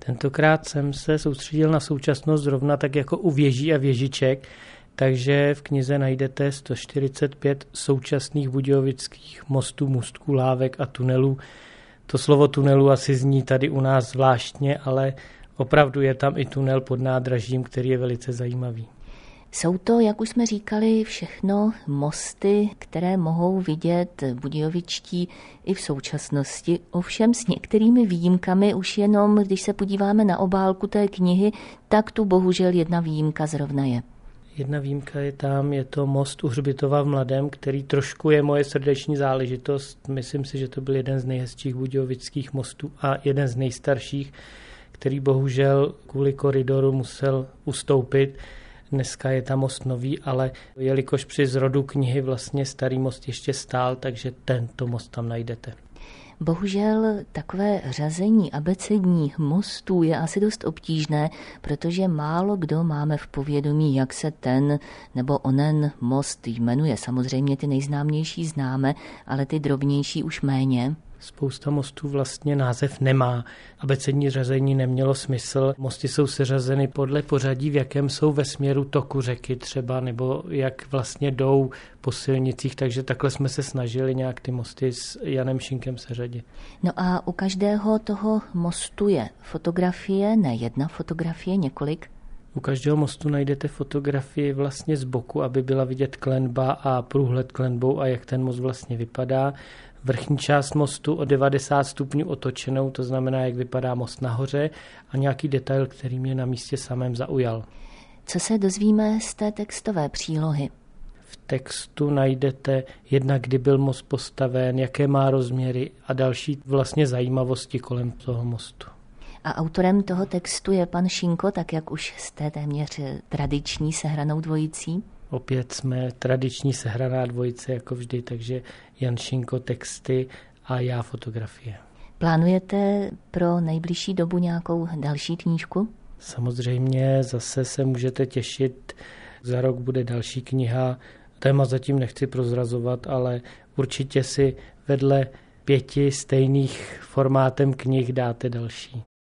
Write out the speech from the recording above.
Tentokrát jsem se soustředil na současnost zrovna tak jako u věží a věžiček, takže v knize najdete 145 současných budějovických mostů, můstků, lávek a tunelů. To slovo tunelu asi zní tady u nás zvláštně, ale opravdu je tam i tunel pod nádražím, který je velice zajímavý. Jsou to, jak už jsme říkali, všechno mosty, které mohou vidět budějovičtí i v současnosti. Ovšem s některými výjimkami, už jenom když se podíváme na obálku té knihy, tak tu bohužel jedna výjimka zrovna je. Jedna výjimka je tam, je to most u Hřbitova v Mladém, který trošku je moje srdeční záležitost. Myslím si, že to byl jeden z nejhezčích budějovických mostů a jeden z nejstarších, který bohužel kvůli koridoru musel ustoupit. Dneska je tam most nový, ale jelikož při zrodu knihy vlastně starý most ještě stál, takže tento most tam najdete. Bohužel takové řazení abecedních mostů je asi dost obtížné, protože málo kdo máme v povědomí, jak se ten nebo onen most jmenuje. Samozřejmě ty nejznámější známe, ale ty drobnější už méně. Spousta mostů vlastně název nemá. Abecední řazení nemělo smysl. Mosty jsou seřazeny podle pořadí, v jakém jsou ve směru toku řeky třeba, nebo jak vlastně jdou po silnicích, takže takhle jsme se snažili nějak ty mosty s Janem Šinkem seřadit. No a u každého toho mostu je fotografie, ne jedna fotografie, několik? U každého mostu najdete fotografii vlastně z boku, aby byla vidět klenba a průhled klenbou a jak ten most vlastně vypadá. Vrchní část mostu o 90 stupňů otočenou, to znamená, jak vypadá most nahoře a nějaký detail, který mě na místě samém zaujal. Co se dozvíme z té textové přílohy? V textu najdete jednak, kdy byl most postaven, jaké má rozměry a další vlastně zajímavosti kolem toho mostu. A autorem toho textu je pan Šinko, tak jak už jste téměř tradiční sehranou dvojicí? Opět jsme tradiční sehraná dvojice jako vždy, takže Jan Šinko texty a já fotografie. Plánujete pro nejbližší dobu nějakou další knížku? Samozřejmě zase se můžete těšit. Za rok bude další kniha. Téma zatím nechci prozrazovat, ale určitě si vedle 5 stejných formátem knih dáte další.